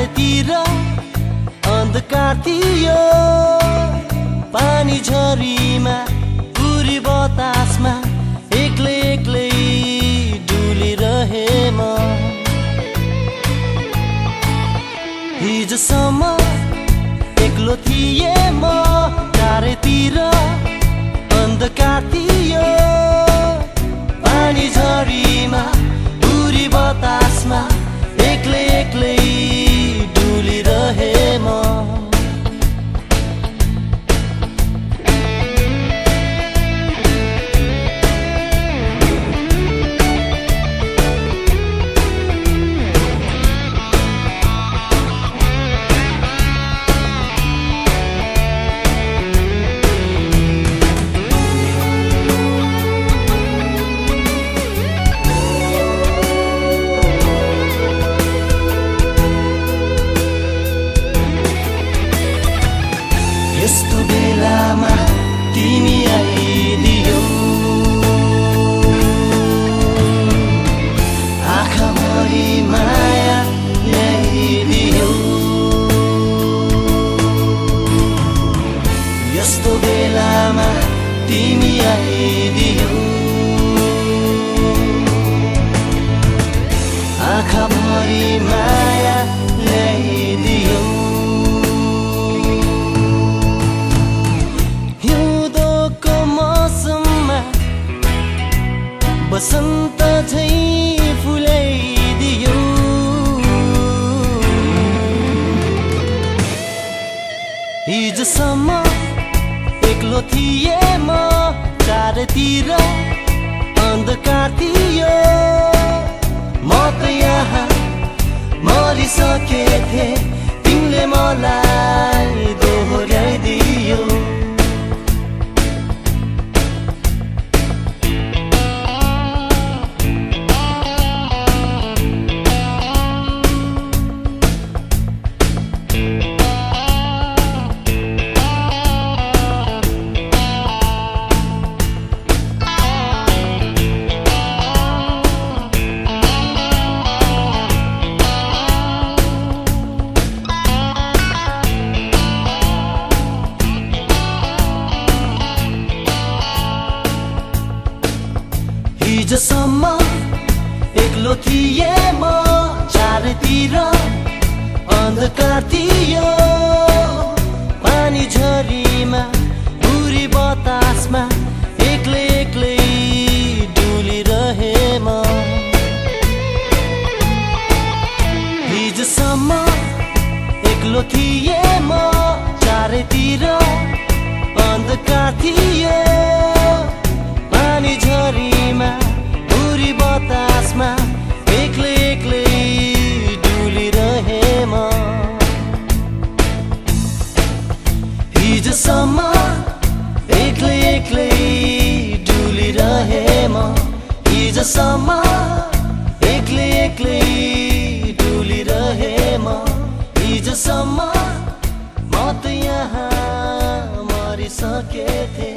चारैतिर अन्धकार थियो, पानी झरीमा उरी बतासमा एक्लै एक्लै डुलिरहे म। हिजोसम्म एक्लो थिए म, चारैतिर अन्धकार थियो, पानी झरीमा उरी बतासमा एक्लै एक्लै डुलिरहे म। यस्तो बेलामा तिमी आइदियौ, आँखाभरि माया ल्याइदियौ। यस्तो बेलामा तिमी आइदियौ, आँखाभरि माया ल्याइदियौ। बसन्त झैं फुलाइदियौ, हिजोसम्म एक्लो थिए म, चारैतिर अन्धकार थियो, म त यहाँ मरिसकेथे, तिमीले मलाई दोहोर्याइदियौ। हिजोसम्म एक्लो थिए म, चारैतिर अन्धकार थियो, पानी झरीमा उरी बतासमा एक्लै एक्लै डुलिरहे म। हिजोसम्म एक्लो थिए म, चारैतिर अन्धकार थियो, पानी झरीमा उरी बतासमा एक्लै एक्लै डुलिरहे म। हिजोसम्म एक्लै एक्लै डुलिरहे म, हिजोसम्म एक्लै एक्लै डुलिरहे म। हिजोसम्म म त यहाँ मरिसकेथे,